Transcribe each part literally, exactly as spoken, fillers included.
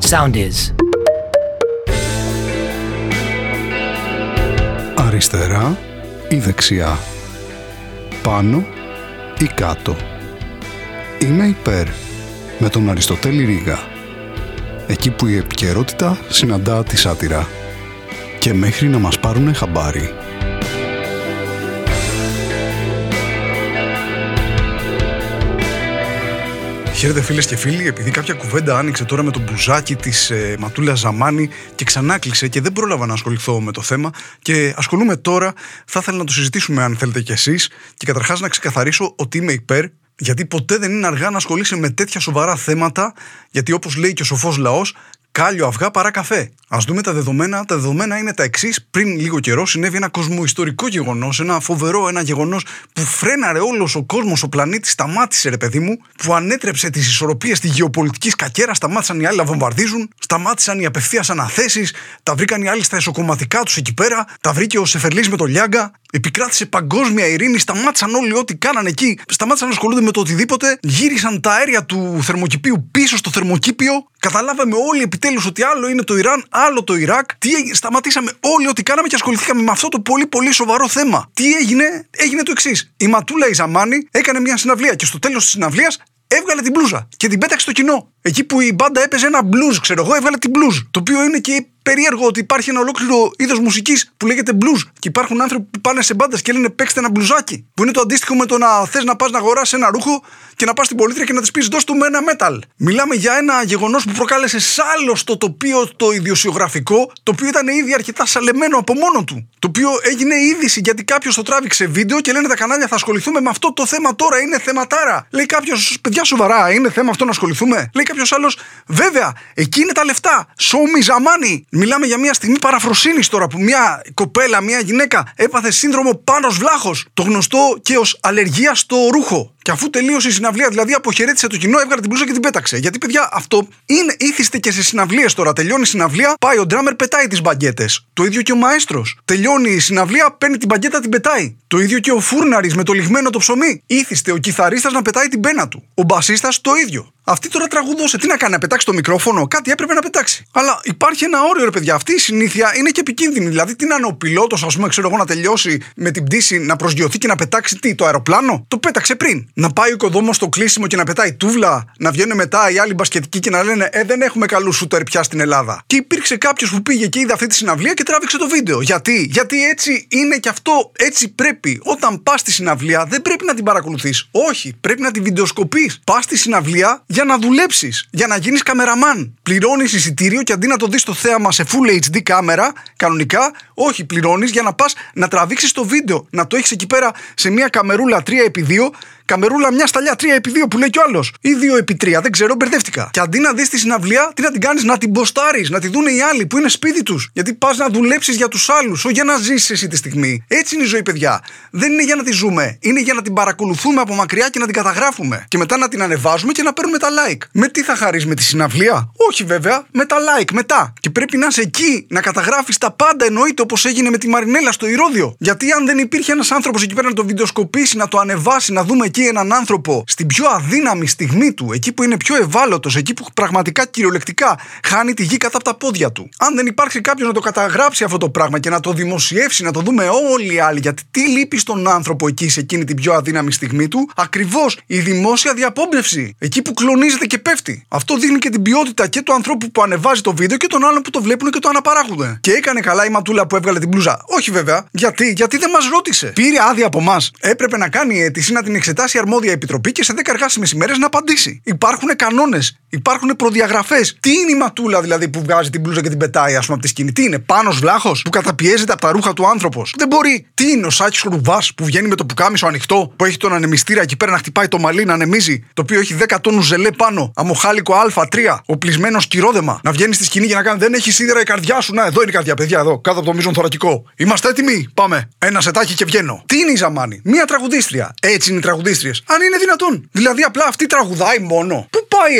sound is. Αριστερά ή δεξιά, πάνω ή κάτω. Είμαι υπέρ με τον Αριστοτέλη Ρήγα. Εκεί που η επικαιρότητα συναντά τη σάτυρα. Και μέχρι να μας πάρουνε χαμπάρι. Χαίρετε φίλες και φίλοι, επειδή κάποια κουβέντα άνοιξε τώρα με το μπουζάκι της ε, Ματούλας Ζαμάνη και ξανά κλείσε και δεν πρόλαβα να ασχοληθώ με το θέμα και ασχολούμαι τώρα, θα ήθελα να το συζητήσουμε αν θέλετε κι εσείς και καταρχάς να ξεκαθαρίσω ότι είμαι υπέρ, γιατί ποτέ δεν είναι αργά να ασχολείσαι με τέτοια σοβαρά θέματα, γιατί όπως λέει και ο σοφός λαός, κάλιο αυγά παρά καφέ. Ας δούμε τα δεδομένα. Τα δεδομένα είναι τα εξής. Πριν λίγο καιρό συνέβη ένα κοσμοϊστορικό γεγονός, ένα φοβερό, ένα γεγονός που φρέναρε όλος ο κόσμος, ο πλανήτης, σταμάτησε ρε παιδί μου, που ανέτρεψε τις ισορροπίες στη γεωπολιτική σκακέρα, σταμάτησαν οι άλλοι να βομβαρδίζουν, σταμάτησαν οι απευθείας αναθέσεις, τα βρήκαν οι άλλοι στα εσωκομματικά τους εκεί πέρα, τα βρήκε ο Σεφερλής με το Λιάγκα, επικράτησε παγκόσμια ειρήνη, σταμάτησαν όλοι ό,τι κάνανε εκεί, σταμάτησαν να ασχολούνται με το οτιδήποτε, γύρισαν τα αέρια του θερμοκηπίου πίσω στο θερμοκήπιο, καταλάβαμε όλοι επιτέλους ότι άλλο είναι το Ιράν, άλλο το Ιράκ. Τι έγινε, σταματήσαμε όλοι ό,τι κάναμε και ασχοληθήκαμε με αυτό το πολύ πολύ σοβαρό θέμα. Τι έγινε, έγινε το εξής. Η Ματούλα η Ζαμάνη έκανε μια συναυλία και στο τέλος της συναυλίας έβγαλε την μπλούζα και την πέταξε στο κοινό. Εκεί που η μπάντα έπαιζε ένα blues, ξέρω εγώ, έβγαλε την blues. Το οποίο είναι και περίεργο ότι υπάρχει ένα ολόκληρο είδος μουσικής που λέγεται blues. Και υπάρχουν άνθρωποι που πάνε σε μπάντες και λένε παίξτε ένα μπλουζάκι. Που είναι το αντίστοιχο με το να θες να πας να αγοράσεις ένα ρούχο και να πας στην πολίτρια και να της πεις δώσ' του με ένα metal. Μιλάμε για ένα γεγονός που προκάλεσε σάλο στο τοπίο το ιδιοσιογραφικό, το οποίο ήταν ήδη αρκετά σαλεμένο από μόνο του. Το οποίο έγινε είδηση γιατί κάποιος το τράβηξε βίντεο και λένε τα κανάλια θα ασχοληθούμε με αυτό το θέμα τώρα. Είναι θεματάρα. Λέει κάποιος, παιδιά σοβαρά, είναι θέμα αυτό να ασχοληθούμε. Λέει κάποιος άλλος, βέβαια, εκεί είναι τα λεφτά. Show me Ζαμάνη. Μιλάμε για μια στιγμή παραφροσύνης τώρα που μια κοπέλα, μια γυναίκα έπαθε σύνδρομο Πάνος Βλάχος, το γνωστό και ως αλλεργία στο ρούχο. Και αφού τελείωσε η συναυλία, δηλαδή αποχαιρέτησε το κοινό, έβγαλε την μπλούζα και την πέταξε. Γιατί, παιδιά, αυτό είναι, ήθιστε και σε συναυλίες τώρα. Τελειώνει η συναυλία, πάει ο ντράμερ, πετάει τις μπαγκέτες. Το ίδιο και ο μαέστρος. Τελειώνει η συναυλία, παίρνει την μπαγκέτα, την πετάει. Το ίδιο και ο φούρναρης με το λιγμένο το ψωμί. Ήθιστε ο κιθαρίστας να πετάει την πένα του. Ο μπασίστας το ίδιο. Αυτή τώρα τραγουδώσε. Τι να κάνει, να πετάξει το μικρόφωνο, κάτι έπρεπε να πετάξει. Αλλά υπάρχει ένα όριο, ρε παιδιά. Αυτή η συνήθεια είναι και επικίνδυνη. Δηλαδή, τι να είναι ο πιλότος, ας πούμε, ξέρω εγώ, να τελειώσει με την πτήση, να προσγειωθεί και να πετάξει τι, το αεροπλάνο. Το πέταξε πριν. Να πάει ο οικοδόμος στο κλείσιμο και να πετάει τούβλα, να βγαίνουν μετά οι άλλοι μπασκετικοί και να λένε Ε, δεν έχουμε καλού σούτερ πια στην Ελλάδα. Και υπήρξε κάποιος που πήγε και είδε αυτή τη συναυλία και τράβηξε το βίντεο. Γιατί? Γιατί έτσι είναι και αυτό, έτσι πρέπει. Όταν πας στη συναυλία, δεν πρέπει να την παρακολουθείς. Όχι, πρέπει να την βιντεοσκοπείς. Πας στη συναυλία για να δουλέψεις, για να γίνεις καμεραμάν. Πληρώνεις εισιτήριο και αντί να το δεις το θέαμα σε Full έιτς ντι κάμερα, κανονικά, όχι, πληρώνεις για να πας να τραβήξεις το βίντεο. Να το έχεις εκεί πέρα σε μια καμερούλα τρία επί δύο. Καμερούλα μια σταλιά τρία επί δύο που λέει κι ο άλλος. Ή δύο επί τρία, δεν ξέρω, μπερδεύτηκα. Και αντί να δεις τη συναυλία, τι να την κάνεις, να την ποστάρεις, να τη δουν οι άλλοι που είναι σπίτι τους. Γιατί πας να δουλέψεις για τους άλλους, όχι για να ζήσεις εσύ τη στιγμή. Έτσι είναι η ζωή, παιδιά. Δεν είναι για να τη ζούμε. Είναι για να την παρακολουθούμε από μακριά και να την καταγράφουμε. Και μετά να την ανεβάζουμε και να παίρνουμε τα like. Με τι θα χαρείς, με τη συναυλία? Όχι, βέβαια, με τα like μετά. Και πρέπει να είσαι εκεί, να καταγράφεις τα πάντα, εννοείται, όπως έγινε με τη Μαρινέλα στο Ηρώδειο. Γιατί αν δεν υπήρχε ένας άνθρωπος εκεί πέρα να το βιντεοσκοπήσει, να το ανεβάσει, να δούμε εκεί έναν άνθρωπο στην πιο αδύναμη στιγμή του, εκεί που είναι πιο ευάλωτος, εκεί που πραγματικά κυριολεκτικά χάνει τη γη κάτω από τα πόδια του. Αν δεν υπάρξει κάποιος να το καταγράψει αυτό το πράγμα και να το δημοσιεύσει, να το δούμε όλοι οι άλλοι, γιατί τι λείπει στον άνθρωπο εκεί σε εκείνη την πιο αδύναμη στιγμή του? Ακριβώς η δημόσια διαπόμπευση. Εκεί που κλονίζεται και πέφτει. Αυτό δείχνει και την ποιότητα και του ανθρώπου που ανεβάζει το βίντεο και των άλλων που το βλέπουν και το αναπαράγονται. Και έκανε καλά η Ματούλα που έβγαλε την μπλούζα? Όχι, βέβαια. Γιατί? Γιατί δεν μας ρώτησε. Πήρε άδεια από εμάς. Έπρεπε να κάνει αίτηση, να την εξετάσει η αρμόδια επιτροπή και σε δέκα εργάσιμες ημέρες να απαντήσει. Υπάρχουν κανόνες, υπάρχουν προδιαγραφές. Τι είναι η Ματούλα δηλαδή που βγάζει την μπλούζα και την πετάει, ας πούμε, από τη σκηνή? Τι είναι, Πάνος Βλάχος που καταπιέζεται από τα ρούχα του άνθρωπος? Δεν μπορεί. Τι είναι ο Σάκης Ρουβάς που βγαίνει με το πουκάμισο ανοιχτό, που έχει τον ανεμιστήρα εκεί πέρα να χτυπάει το μαλλί, να ανεμίζει, το οποίο έχει δέκα τόνους ζελέ πάνω, αμοχάλικο Α τρία, οπλισμένο σκυρόδεμα, να βγαίνει στη σκηνή για να κάνει δεν έχει σίδερα η καρδιά σου? Να, εδώ είναι η καρδιά, παιδιά, εδώ, κάτω από το μείζον θωρακικό. Είμαστε έτοιμοι, πάμε. Ένα σετάκι και βγαίνω. Τι είναι η Ζαμάνη? Μία τραγουδίστρια. Έτσι είναι οι τραγουδίστριες. Αν είναι δυνατόν. Δηλαδή απλά αυτή τραγουδάει μόνο. Πού πάει έτσι?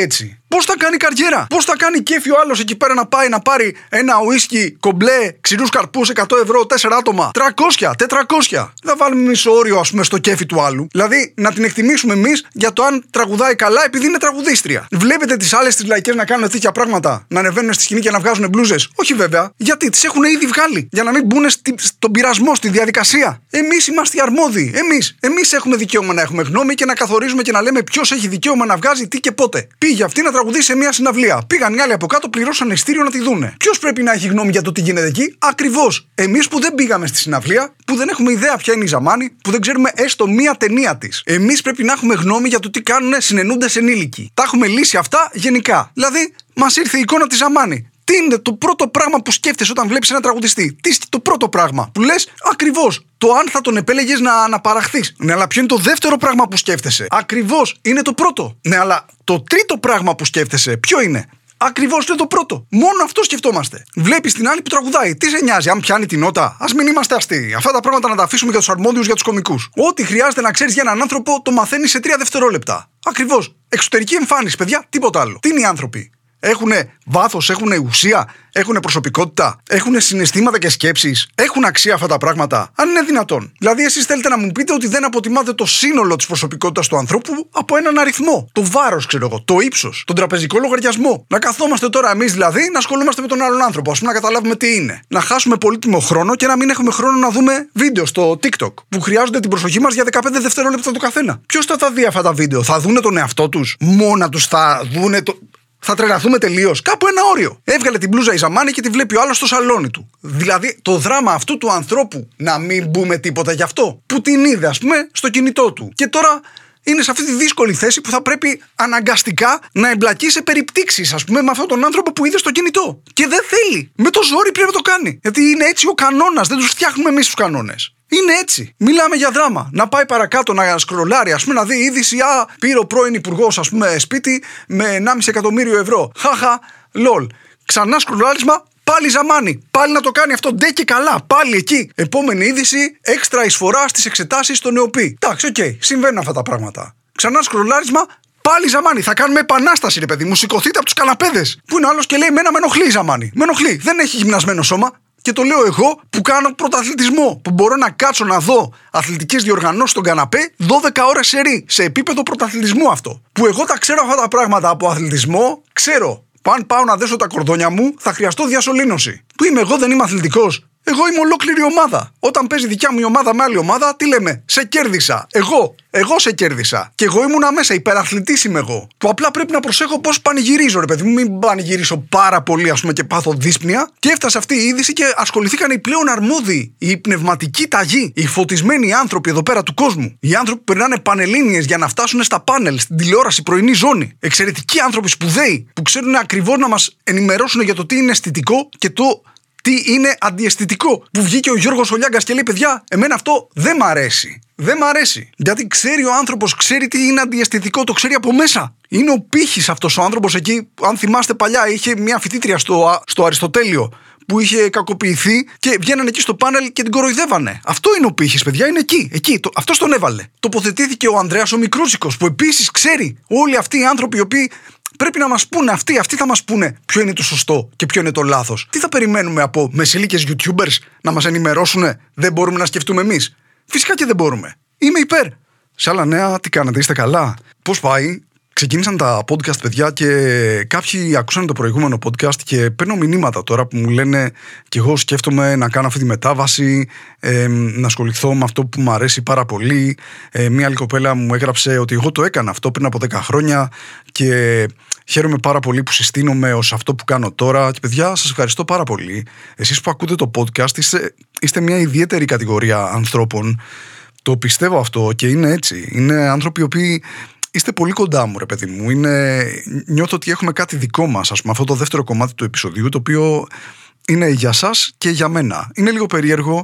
Πώς θα κάνει καριέρα? Πώς θα κάνει κέφι ο άλλος εκεί πέρα να πάει να πάρει ένα ουίσκι κομπλέ, ξηρούς καρπούς, εκατό ευρώ, τέσσερα άτομα, τριακόσια, τετρακόσια. Θα βάλουμε εμείς όριο, ας πούμε, στο κέφι του άλλου. Δηλαδή να την εκτιμήσουμε εμείς για το αν τραγουδάει καλά επειδή είναι τραγουδίστρια. Βλέπετε τις άλλες τις λαϊκές να κάνουν τέτοια πράγματα, να ανεβαίνουν στη σκηνή και να βγάζουν μπλούζες? Όχι βέβαια. Γιατί τις έχουν ήδη βγάλει. Για να μην μπουν στον πειρασμό, στη διαδικασία. Εμείς είμαστε οι αρμόδιοι. Εμείς. Εμείς έχουμε δικαίωμα να έχουμε γνώμη και να καθορίζουμε και να λέμε ποιος έχει δικαίωμα να βγάζει τι και πότε. Πήγε αυτή να τραγουδήσει σε μια συναυλία. Πήγαν οι άλλοι από κάτω, πληρώσαν ειστήριο να τη δούνε. Ποιος πρέπει να έχει γνώμη για το τι γίνεται εκεί? Ακριβώς. Εμείς που δεν πήγαμε στη συναυλία, που δεν έχουμε ιδέα ποια είναι η Ζαμάνη, που δεν ξέρουμε έστω μία ταινία της. Εμείς πρέπει να έχουμε γνώμη για το τι κάνουν συνενούντες ενήλικοι. Τα έχουμε λύσει αυτά γενικά. Δηλαδή, μας ήρθε η εικόνα της Ζαμάνη. Τι είναι το πρώτο πράγμα που σκέφτεσαι όταν βλέπεις ένα τραγουδιστή? Τι είναι το πρώτο πράγμα που λες? Ακριβώς. Το αν θα τον επέλεγες να αναπαραχθείς. Ναι, αλλά ποιο είναι το δεύτερο πράγμα που σκέφτεσαι? Ακριβώς. Είναι το πρώτο. Ναι, αλλά το τρίτο πράγμα που σκέφτεσαι ποιο είναι? Ακριβώς είναι το πρώτο. Μόνο αυτό σκεφτόμαστε. Βλέπεις την άλλη που τραγουδάει. Τι σε νοιάζει, αν πιάνει την νότα? Ας μην είμαστε αστείοι. Αυτά τα πράγματα να τα αφήσουμε για τους αρμόδιους, για τους κωμικούς. Ό,τι χρειάζεται να ξέρεις για έναν άνθρωπο το μαθαίνεις σε τρία δευτερόλεπτα. Ακριβώς. Εξωτερική εμφάνιση, παιδιά, τίποτα άλλο. Τι είναι οι άνθρωποι? Έχουν βάθος, έχουν ουσία, έχουν προσωπικότητα, έχουν συναισθήματα και σκέψεις. Έχουν αξία αυτά τα πράγματα, αν είναι δυνατόν. Δηλαδή, εσείς θέλετε να μου πείτε ότι δεν αποτιμάτε το σύνολο της προσωπικότητας του ανθρώπου από έναν αριθμό. Το βάρος, ξέρω εγώ, το ύψος, τον τραπεζικό λογαριασμό. Να καθόμαστε τώρα εμείς δηλαδή να ασχολούμαστε με τον άλλον άνθρωπο, ας πούμε, να καταλάβουμε τι είναι. Να χάσουμε πολύτιμο χρόνο και να μην έχουμε χρόνο να δούμε βίντεο στο TikTok που χρειάζονται την προσοχή μας για δεκαπέντε δευτερόλεπτα το καθένα. Ποιος θα τα δει αυτά τα βίντεο? Θα δούνε τον εαυτό τους? Μόνα τους θα δούνε το. Θα τρελαθούμε τελείως. Κάπου ένα όριο. Έβγαλε την μπλούζα η Ζαμάνη και τη βλέπει ο άλλος στο σαλόνι του. Δηλαδή το δράμα αυτού του ανθρώπου, να μην πούμε τίποτα γι' αυτό, που την είδε, ας πούμε, στο κινητό του. Και τώρα είναι σε αυτή τη δύσκολη θέση που θα πρέπει αναγκαστικά να εμπλακεί σε περιπτύξεις, ας πούμε, με αυτόν τον άνθρωπο που είδε στο κινητό. Και δεν θέλει. Με το ζόρι πρέπει να το κάνει. Γιατί είναι έτσι ο κανόνας. Δεν τους φτιάχνουμε εμείς τους κανόνες. Είναι έτσι. Μιλάμε για δράμα. Να πάει παρακάτω να σκρολάρει, ας πούμε, να δει είδηση. Α, πήρε ο πρώην υπουργός, ας πούμε, σπίτι με ενάμιση εκατομμύριο ευρώ. Χαχα, λολ. Ξανά σκρολάρισμα, πάλι Ζαμάνη. Πάλι να το κάνει αυτό. Ντε και καλά. Πάλι εκεί. Επόμενη είδηση, έξτρα εισφορά στις εξετάσεις στο ΝΕΟΠΗ. Εντάξει, οκ. Okay. Συμβαίνουν αυτά τα πράγματα. Ξανά σκρολάρισμα. Πάλι Ζαμάνη, θα κάνουμε επανάσταση, ρε παιδί μου. Σηκωθείτε από τους καναπέδες. Που είναι ο άλλος και λέει: Μένα με ενοχλεί η Ζαμάνη. Με ενοχλεί. Δεν έχει γυμνασμένο σώμα. Και το λέω εγώ που κάνω πρωταθλητισμό. Που μπορώ να κάτσω να δω αθλητικές διοργανώσεις στον καναπέ δώδεκα ώρες σερί. Σε επίπεδο πρωταθλητισμού αυτό. Που εγώ τα ξέρω αυτά τα πράγματα από αθλητισμό. Ξέρω. Αν πάω να δέσω τα κορδόνια μου, θα χρειαστώ διασωλήνωση. Που είμαι εγώ, δεν είμαι αθλητικός. Εγώ είμαι ολόκληρη ομάδα. Όταν παίζει δικιά μου η ομάδα με άλλη ομάδα, τι λέμε? Σε κέρδισα. Εγώ. Εγώ σε κέρδισα. Και εγώ ήμουνα μέσα. Υπεραθλητής είμαι εγώ. Που απλά πρέπει να προσέχω πώς πανηγυρίζω, ρε παιδί μου. Μην πανηγυρίσω πάρα πολύ, ας πούμε, και πάθω δύσπνοια. Και έφτασε αυτή η είδηση και ασχοληθήκαν οι πλέον αρμόδιοι, οι πνευματικοί ταγοί, οι φωτισμένοι άνθρωποι εδώ πέρα του κόσμου. Οι άνθρωποι που περνάνε πανελλήνιες για να φτάσουν στα πάνελ, στην τηλεόραση, πρωινή ζώνη. Εξαιρετικοί άνθρωποι, σπουδαίοι, που ξέρουν ακριβώς να μας ενημερώσουν για το τι είναι αισθητικό και το τι είναι αντιαισθητικό. Που βγήκε ο Γιώργος Ολιάγκας και λέει: Παιδιά, εμένα αυτό δεν μ' αρέσει. Δεν μ' αρέσει. Γιατί ξέρει ο άνθρωπος, ξέρει τι είναι αντιαισθητικό, το ξέρει από μέσα. Είναι ο πύχης αυτός ο άνθρωπος εκεί. Αν θυμάστε παλιά, είχε μια φοιτήτρια στο, στο Αριστοτέλειο που είχε κακοποιηθεί και βγαίνανε εκεί στο πάνελ και την κοροϊδεύανε. Αυτό είναι ο πύχης, παιδιά, είναι εκεί. εκεί το, αυτός τον έβαλε. Τοποθετήθηκε ο Ανδρέας ο Μικρούτσικος, που επίσης ξέρει όλοι αυτοί οι άνθρωποι οι οποίοι. Πρέπει να μας πούνε αυτοί, αυτοί θα μας πούνε ποιο είναι το σωστό και ποιο είναι το λάθος. Τι θα περιμένουμε από μεσήλικες YouTubers να μας ενημερώσουν? Δεν μπορούμε να σκεφτούμε εμείς? Φυσικά και δεν μπορούμε. Είμαι υπέρ. Σε άλλα νέα, τι κάνετε, είστε καλά? Πώς πάει? Ξεκίνησαν τα podcast, παιδιά, και κάποιοι ακούσαν το προηγούμενο podcast και παίρνω μηνύματα τώρα που μου λένε και εγώ σκέφτομαι να κάνω αυτή τη μετάβαση, ε, να ασχοληθώ με αυτό που μου αρέσει πάρα πολύ. Ε, μία άλλη κοπέλα μου έγραψε ότι εγώ το έκανα αυτό πριν από δέκα χρόνια και χαίρομαι πάρα πολύ που συστήνομαι ως αυτό που κάνω τώρα. Και παιδιά, σας ευχαριστώ πάρα πολύ. Εσείς που ακούτε το podcast είστε, είστε μια ιδιαίτερη κατηγορία ανθρώπων. Το πιστεύω αυτό και είναι έτσι. Είναι άνθρωποι οι οποίοι είστε πολύ κοντά μου, ρε παιδί μου. Είναι... Νιώθω ότι έχουμε κάτι δικό μας, ας πούμε, αυτό το δεύτερο κομμάτι του επεισοδίου, το οποίο είναι για σας και για μένα. Είναι λίγο περίεργο,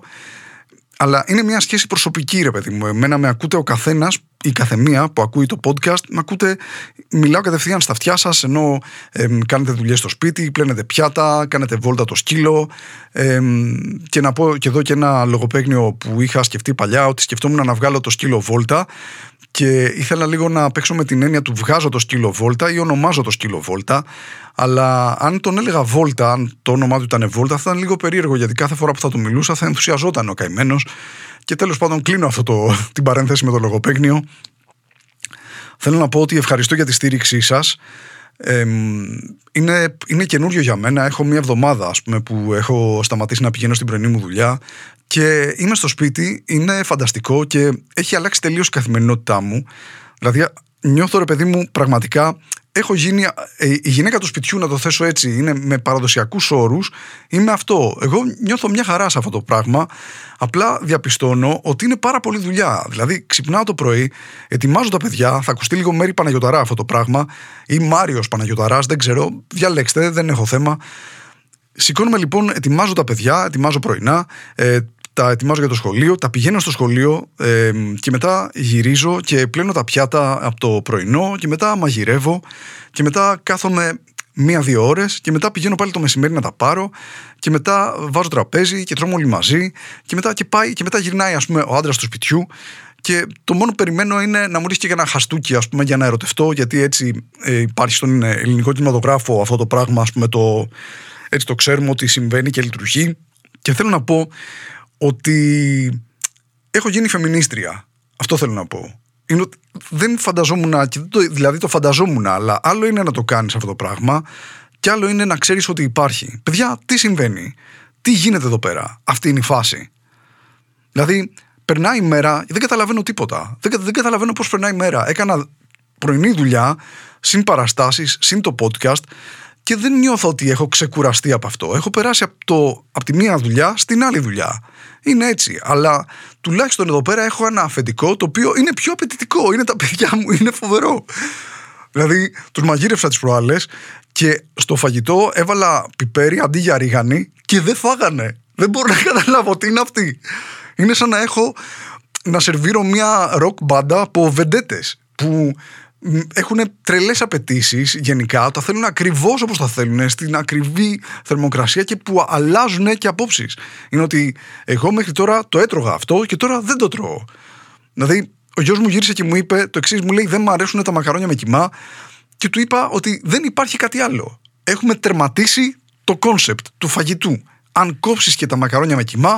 αλλά είναι μια σχέση προσωπική, ρε παιδί μου. Εμένα με ακούτε ο καθένας, η καθεμία που ακούει το podcast, με ακούτε, μιλάω κατευθείαν στα αυτιά σας, ενώ ε, κάνετε δουλειές στο σπίτι, πλένετε πιάτα, κάνετε βόλτα το σκύλο. Ε, και να πω και εδώ και ένα λογοπαίγνιο που είχα σκεφτεί παλιά, ότι σκεφτόμουν να βγάλω το σκύλο βόλτα. και ήθελα λίγο να παίξω με την έννοια του βγάζω το σκύλο βόλτα ή ονομάζω το σκύλο βόλτα. Αλλά αν τον έλεγα βόλτα, αν το όνομά του ήταν βόλτα, θα ήταν λίγο περίεργο, γιατί κάθε φορά που θα του μιλούσα θα ενθουσιαζόταν ο καημένος. Και τέλος πάντων κλείνω αυτό το, την παρένθεση με το λογοπαίγνιο. Θέλω να πω ότι ευχαριστώ για τη στήριξή σας. Ε, είναι, είναι καινούριο για μένα. Έχω μία εβδομάδα, ας πούμε, που έχω σταματήσει να πηγαίνω στην πρωινή μου δουλειά και είμαι στο σπίτι. Είναι φανταστικό και έχει αλλάξει τελείως η καθημερινότητά μου. Δηλαδή νιώθω, ρε παιδί μου, πραγματικά έχω γίνει ε, η γυναίκα του σπιτιού, να το θέσω έτσι. Είναι με παραδοσιακούς όρους. Είμαι αυτό. Εγώ νιώθω μια χαρά σε αυτό το πράγμα. Απλά διαπιστώνω ότι είναι πάρα πολύ δουλειά. Δηλαδή, ξυπνάω το πρωί, ετοιμάζω τα παιδιά. Θα ακουστεί λίγο Μέρη Παναγιωταρά αυτό το πράγμα, ή Μάριος Παναγιωταράς, δεν ξέρω. Διαλέξτε, δεν έχω θέμα. Σηκώνομαι λοιπόν, ετοιμάζω τα παιδιά, ετοιμάζω πρωινά. Ε, τα ετοιμάζω για το σχολείο, τα πηγαίνω στο σχολείο ε, και μετά γυρίζω και πλένω τα πιάτα από το πρωινό και μετά μαγειρεύω και μετά κάθομαι μία-δύο ώρες και μετά πηγαίνω πάλι το μεσημέρι να τα πάρω και μετά βάζω τραπέζι και τρώμε όλοι μαζί και μετά, και πάει, και μετά γυρνάει, ας πούμε, ο άντρας του σπιτιού και το μόνο που περιμένω είναι να μου ρίξει και ένα χαστούκι, ας πούμε, για να ερωτευτώ, γιατί έτσι ε, υπάρχει στον ελληνικό κινηματογράφο αυτό το πράγμα, ας πούμε, το, έτσι το ξέρουμε ότι συμβαίνει και λειτουργεί. Και θέλω να πω ότι έχω γίνει φεμινίστρια. Αυτό θέλω να πω. Είναι ότι δεν φανταζόμουν, δηλαδή το φανταζόμουν, αλλά άλλο είναι να το κάνεις αυτό το πράγμα και άλλο είναι να ξέρεις ότι υπάρχει. Παιδιά, τι συμβαίνει, τι γίνεται εδώ πέρα, αυτή είναι η φάση. Δηλαδή, περνάει η μέρα, δεν καταλαβαίνω τίποτα. Δεν, δεν καταλαβαίνω πώς περνάει η μέρα. Έκανα πρωινή δουλειά, συν παραστάσεις, συν το podcast και δεν νιώθω ότι έχω ξεκουραστεί από αυτό. Έχω περάσει από, το, από τη μία δουλειά στην άλλη δουλειά. Είναι έτσι. Αλλά τουλάχιστον εδώ πέρα έχω ένα αφεντικό το οποίο είναι πιο απαιτητικό. Είναι τα παιδιά μου, είναι φοβερό. Δηλαδή, τους μαγείρευσα τις προάλλες και στο φαγητό έβαλα πιπέρι αντί για ρίγανη και δεν φάγανε. Δεν μπορώ να καταλάβω τι είναι αυτή. Είναι σαν να έχω να σερβίρω μια ροκ μπάντα από βεντέτες που έχουν τρελές απαιτήσεις γενικά, τα θέλουν ακριβώς όπως τα θέλουν, στην ακριβή θερμοκρασία και που αλλάζουν και απόψεις. Είναι ότι εγώ μέχρι τώρα το έτρωγα αυτό και τώρα δεν το τρώω. Δηλαδή, ο γιος μου γύρισε και μου είπε το εξής, μου λέει: δεν μου αρέσουν τα μακαρόνια με κιμά, και του είπα ότι δεν υπάρχει κάτι άλλο. Έχουμε τερματίσει το κόνσεπτ του φαγητού. Αν κόψεις και τα μακαρόνια με κιμά,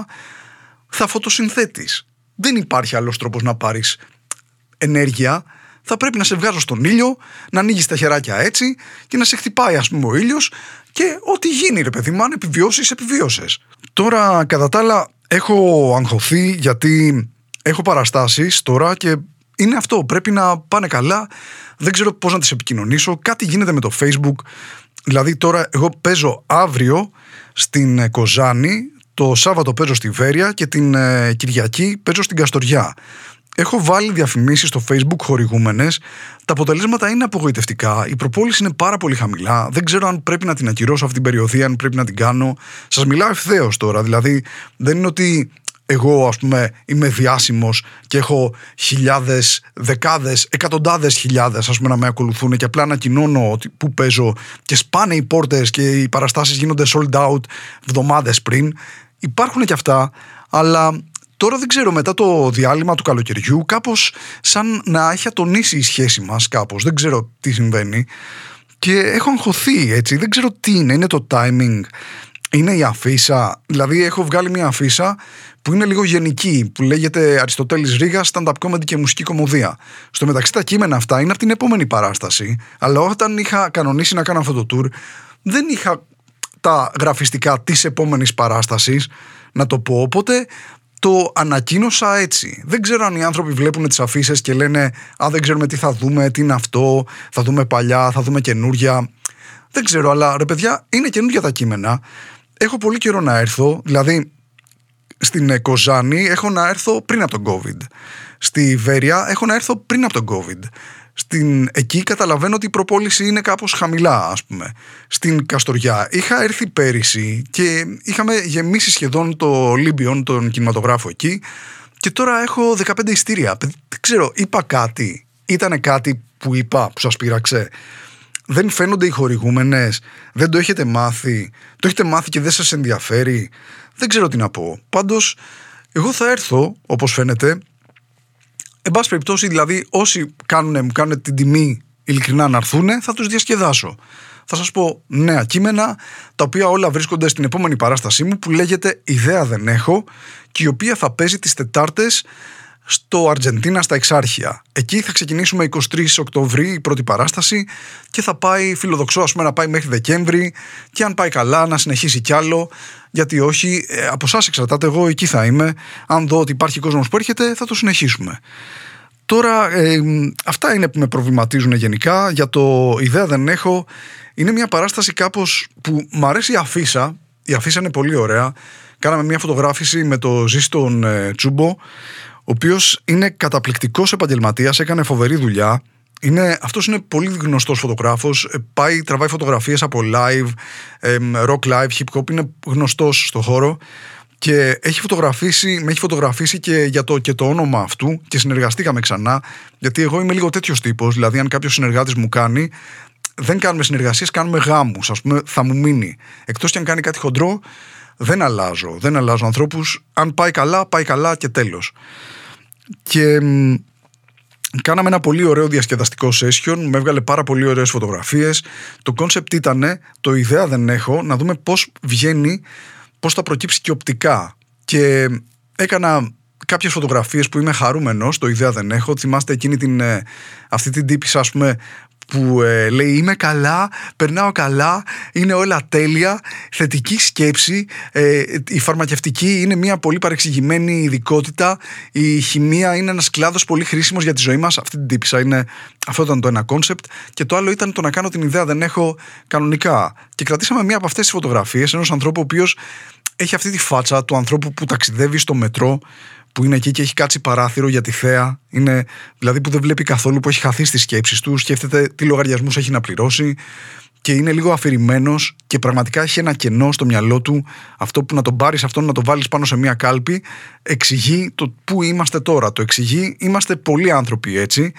θα φωτοσυνθέτεις. Δεν υπάρχει άλλος τρόπος να πάρεις ενέργεια. Θα πρέπει να σε βγάζω στον ήλιο, να ανοίγεις τα χεράκια έτσι και να σε χτυπάει, ας πούμε, ο ήλιος και ό,τι γίνει, ρε παιδί μου, αν επιβιώσεις, επιβίωσες. Τώρα, κατά τα άλλα, έχω αγχωθεί γιατί έχω παραστάσεις τώρα και είναι αυτό, πρέπει να πάνε καλά. Δεν ξέρω πώς να τις επικοινωνήσω. Κάτι γίνεται με το Facebook. Δηλαδή, τώρα εγώ παίζω αύριο στην Κοζάνη, το Σάββατο παίζω στη Βέρεια και την ε, Κυριακή παίζω στην Καστοριά. Έχω βάλει διαφημίσεις στο Facebook χορηγούμενες. Τα αποτελέσματα είναι απογοητευτικά. Η προπόληση είναι πάρα πολύ χαμηλά. Δεν ξέρω αν πρέπει να την ακυρώσω αυτή την περιοδία, αν πρέπει να την κάνω. Σας μιλάω ευθέως τώρα. Δηλαδή, δεν είναι ότι εγώ, ας πούμε, είμαι διάσημος και έχω χιλιάδες, δεκάδες, εκατοντάδες χιλιάδες, ας πούμε, να με ακολουθούν και απλά ανακοινώνω ότι που παίζω και σπάνε οι πόρτες και οι παραστάσεις γίνονται sold out εβδομάδες πριν. Υπάρχουν και αυτά, αλλά τώρα δεν ξέρω, μετά το διάλειμμα του καλοκαιριού κάπως σαν να έχει ατονίσει η σχέση μας κάπως, δεν ξέρω τι συμβαίνει και έχω αγχωθεί, έτσι, δεν ξέρω τι είναι, είναι το timing, είναι η αφίσα, δηλαδή έχω βγάλει μια αφίσα που είναι λίγο γενική, που λέγεται Αριστοτέλης Ρήγας, stand-up comedy και μουσική κομμωδία. Στο μεταξύ τα κείμενα αυτά είναι από την επόμενη παράσταση, αλλά όταν είχα κανονίσει να κάνω αυτό το tour δεν είχα τα γραφιστικά της επόμενης παράστασης, να το πω, οπότε το ανακοίνωσα έτσι. Δεν ξέρω αν οι άνθρωποι βλέπουν τις αφίσες και λένε «Α, δεν ξέρουμε τι θα δούμε, τι είναι αυτό, θα δούμε παλιά, θα δούμε καινούρια». Δεν ξέρω, αλλά ρε παιδιά, είναι καινούρια τα κείμενα. Έχω πολύ καιρό να έρθω, δηλαδή στην Κοζάνη έχω να έρθω πριν από τον COVID. Στη Βέρεια έχω να έρθω πριν από τον COVID. Στην, εκεί καταλαβαίνω ότι η προπόληση είναι κάπως χαμηλά, ας πούμε. Στην Καστοριά είχα έρθει πέρυσι και είχαμε γεμίσει σχεδόν το Ολύμπιον, τον κινηματογράφο εκεί, και τώρα έχω δεκαπέντε ειστήρια. Δεν ξέρω, είπα κάτι, ήτανε κάτι που είπα που σας πείραξε. Δεν φαίνονται οι χορηγούμενες, δεν το έχετε μάθει, το έχετε μάθει και δεν σας ενδιαφέρει. Δεν ξέρω τι να πω. Πάντως, εγώ θα έρθω, όπως φαίνεται. Εν πάση περιπτώσει, δηλαδή, όσοι κάνουνε, μου κάνουν την τιμή ειλικρινά να έρθουν, θα τους διασκεδάσω. Θα σας πω νέα κείμενα, τα οποία όλα βρίσκονται στην επόμενη παράστασή μου που λέγεται «Ιδέα δεν έχω» και η οποία θα παίζει τις Τετάρτες στο Αργεντίνα στα Εξάρχεια. Εκεί θα ξεκινήσουμε εικοστή τρίτη Οκτωβρίου η πρώτη παράσταση και θα πάει, φιλοδοξώ ας πούμε, να πάει μέχρι Δεκέμβρη και αν πάει καλά να συνεχίσει κι άλλο, γιατί όχι, ε, από εσάς εξαρτάται, εγώ εκεί θα είμαι. Αν δω ότι υπάρχει κόσμος που έρχεται θα το συνεχίσουμε. Τώρα ε, αυτά είναι που με προβληματίζουν γενικά. Για το «Ιδέα δεν έχω», είναι μια παράσταση κάπως που μ' αρέσει η αφίσα. Η αφίσα είναι πολύ ωραία. Κάναμε μια φωτογράφηση με το Ζήστον ε, Τσούμπο, ο οποίος είναι καταπληκτικός επαγγελματίας, έκανε φοβερή δουλειά. Είναι, αυτός είναι πολύ γνωστός φωτογράφος, πάει, τραβάει φωτογραφίες από live, ε, rock live, hip hop, είναι γνωστός στο χώρο και έχει φωτογραφίσει, με έχει φωτογραφίσει και για το, και το όνομα αυτού και συνεργαστήκαμε ξανά, γιατί εγώ είμαι λίγο τέτοιος τύπος, δηλαδή αν κάποιος συνεργάτης μου κάνει, δεν κάνουμε συνεργασίες, κάνουμε γάμους, ας πούμε, θα μου μείνει. Εκτός και αν κάνει κάτι χοντρό, δεν αλλάζω, δεν αλλάζω ανθρώπους, αν πάει καλά, πάει καλά και τέλος. Και μ, κάναμε ένα πολύ ωραίο διασκεδαστικό session, με έβγαλε πάρα πολύ ωραίες φωτογραφίες. Το concept ήταν, το «Ιδέα δεν έχω», να δούμε πώς βγαίνει, πώς θα προκύψει και οπτικά. Και έκανα κάποιες φωτογραφίες που είμαι χαρούμενος, το «Ιδέα δεν έχω». Θυμάστε εκείνη την, αυτή την τύπισσα, ας πούμε, που ε, λέει «Είμαι καλά, περνάω καλά, είναι όλα τέλεια, θετική σκέψη, ε, η φαρμακευτική είναι μια πολύ παρεξηγημένη ειδικότητα, η χημεία είναι ένας κλάδος πολύ χρήσιμος για τη ζωή μας». Αυτή την τύπισσα είναι, αυτό ήταν το ένα κόνσεπτ, και το άλλο ήταν το να κάνω την «Ιδέα δεν έχω» κανονικά. Και κρατήσαμε μια από αυτές τις φωτογραφίες ενός ανθρώπου ο οποίος έχει αυτή τη φάτσα του ανθρώπου που ταξιδεύει στο μετρό, που είναι εκεί και έχει κάτσει παράθυρο για τη θέα, είναι, δηλαδή που δεν βλέπει καθόλου, που έχει χαθεί στις σκέψεις του, σκέφτεται τι λογαριασμούς έχει να πληρώσει και είναι λίγο αφηρημένος και πραγματικά έχει ένα κενό στο μυαλό του. Αυτό που να τον πάρεις αυτόν, να τον βάλεις πάνω σε μια κάλπη, εξηγεί το πού είμαστε τώρα. Το εξηγεί, είμαστε πολλοί άνθρωποι έτσι.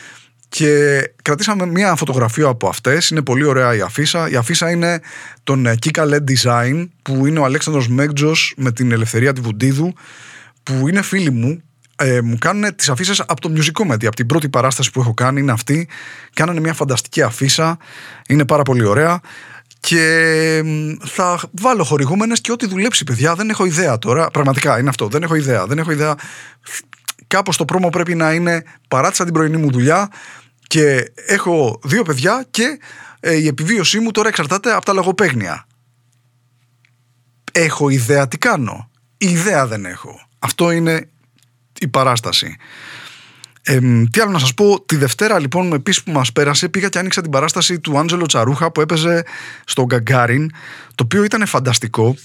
Και κρατήσαμε μια φωτογραφία από αυτές. Είναι πολύ ωραία η αφίσα. Η αφίσα είναι τον Kika ελ ι ντι Design, που είναι ο Αλέξανδρος Μέγκτζος με την Ελευθερία τη Βουντίδου, που είναι φίλοι μου. Ε, μου κάνουν τις αφίσες από το Music Comedy, από την πρώτη παράσταση που έχω κάνει είναι αυτή. Κάνανε μια φανταστική αφίσα, είναι πάρα πολύ ωραία. Και θα βάλω χορηγούμενες και ό,τι δουλέψει, παιδιά. Δεν έχω ιδέα τώρα. Πραγματικά είναι αυτό. Δεν έχω ιδέα. Δεν έχω ιδέα. Κάπως το πρόμο πρέπει να είναι, παράτησα την πρωινή μου δουλειά και έχω δύο παιδιά και ε, η επιβίωσή μου τώρα εξαρτάται από τα λογοπαίγνια. Έχω ιδέα τι κάνω? Ιδέα δεν έχω. Αυτό είναι η παράσταση. Ε, τι άλλο να σας πω? Τη Δευτέρα λοιπόν επίσης που μας πέρασε, πήγα και άνοιξα την παράσταση του Άντζελο Τσαρούχα που έπαιζε στο Γκαγκάριν, το οποίο ήταν φανταστικό,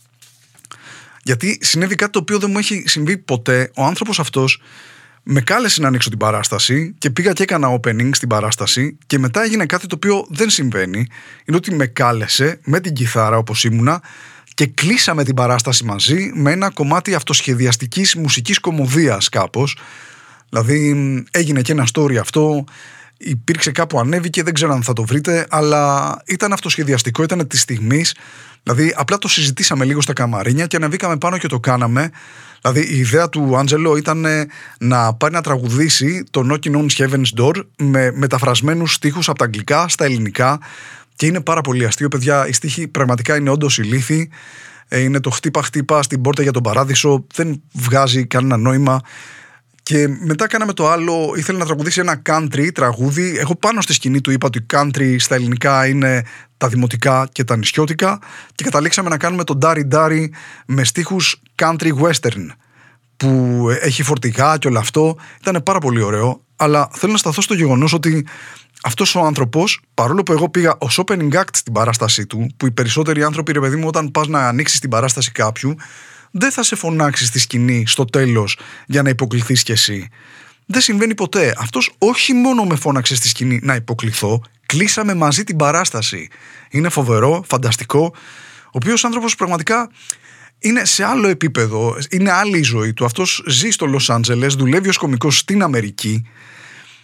γιατί συνέβη κάτι το οποίο δεν μου έχει συμβεί ποτέ. Ο άνθρωπος αυτός με κάλεσε να ανοίξω την παράσταση και πήγα και έκανα opening στην παράσταση και μετά έγινε κάτι το οποίο δεν συμβαίνει. Είναι ότι με κάλεσε με την κιθάρα όπως ήμουνα και κλείσαμε την παράσταση μαζί με ένα κομμάτι αυτοσχεδιαστικής μουσικής κομμωδίας κάπως. Δηλαδή έγινε και ένα story αυτό, υπήρξε κάπου, ανέβηκε, δεν ξέρω αν θα το βρείτε, αλλά ήταν αυτοσχεδιαστικό, ήταν της στιγμής. Δηλαδή απλά το συζητήσαμε λίγο στα καμαρίνια και ανεβήκαμε πάνω και το κάναμε. Δηλαδή η ιδέα του Άντζελο ήταν να πάει να τραγουδήσει το Knocking on Heaven's Door με μεταφρασμένους στίχους από τα αγγλικά στα ελληνικά και είναι πάρα πολύ αστείο, παιδιά. Οι στίχοι πραγματικά είναι όντως ηλίθιοι. Είναι το χτύπα χτύπα στην πόρτα για τον παράδεισο, δεν βγάζει κανένα νόημα. Και μετά κάναμε το άλλο, ήθελε να τραγουδήσει ένα country τραγούδι. Εγώ πάνω στη σκηνή του είπα ότι country στα ελληνικά είναι τα δημοτικά και τα νησιώτικα και καταλήξαμε να κάνουμε τον Dari Dari με στίχους country western που έχει φορτηγά και όλο αυτό. Ήταν πάρα πολύ ωραίο, αλλά θέλω να σταθώ στο γεγονός ότι αυτός ο άνθρωπος, παρόλο που εγώ πήγα ως opening act στην παράστασή του, που οι περισσότεροι άνθρωποι, ρε παιδί μου, όταν πας να ανοίξεις την παράσταση κάποιου, δεν θα σε φωνάξει στη σκηνή στο τέλος για να υποκληθείς κι εσύ. Δεν συμβαίνει ποτέ. Αυτός όχι μόνο με φώναξε στη σκηνή να υποκληθώ, κλείσαμε μαζί την παράσταση. Είναι φοβερό, φανταστικό. Ο οποίος άνθρωπος πραγματικά είναι σε άλλο επίπεδο, είναι άλλη η ζωή του. Αυτός ζει στο Λος Άντζελες, δουλεύει ως κωμικός στην Αμερική.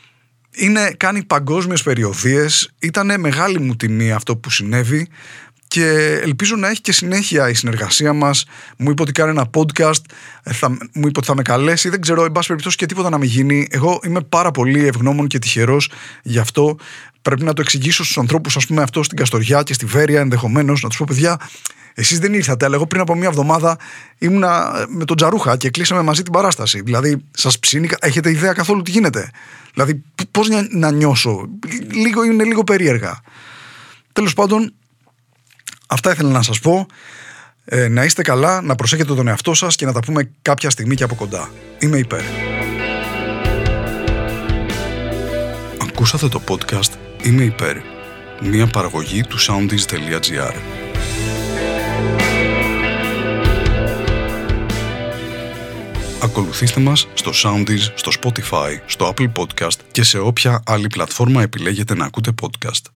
Είναι, κάνει παγκόσμιες περιοδίες. Ήτανε μεγάλη μου τιμή αυτό που συνέβη. και ελπίζω να έχει και συνέχεια η συνεργασία μας. Μου είπε ότι κάνει ένα podcast, θα, μου είπε ότι θα με καλέσει. Δεν ξέρω, εν πάση περιπτώσει, και τίποτα να μην γίνει. Εγώ είμαι πάρα πολύ ευγνώμων και τυχερός γι' αυτό. Πρέπει να το εξηγήσω στους ανθρώπους, ας πούμε, αυτό στην Καστοριά και στη Βέρεια ενδεχομένως, να τους πω: παιδιά, εσείς δεν ήρθατε, αλλά εγώ πριν από μία εβδομάδα ήμουνα με τον Τζαρούχα και κλείσαμε μαζί την παράσταση. Δηλαδή, σας ψήνει, έχετε ιδέα καθόλου τι γίνεται? Δηλαδή, πώς να νιώσω? Λίγο, είναι λίγο περίεργα. Τέλος πάντων, αυτά ήθελα να σας πω. Ε, να είστε καλά, να προσέχετε τον εαυτό σας και να τα πούμε κάποια στιγμή και από κοντά. Είμαι υπέρ. Ακούσατε το podcast Είμαι υπέρ, μια παραγωγή του soundees τελεία gr. Ακολουθήστε μας στο Soundees, στο Spotify, στο Apple Podcast και σε όποια άλλη πλατφόρμα επιλέγετε να ακούτε podcast.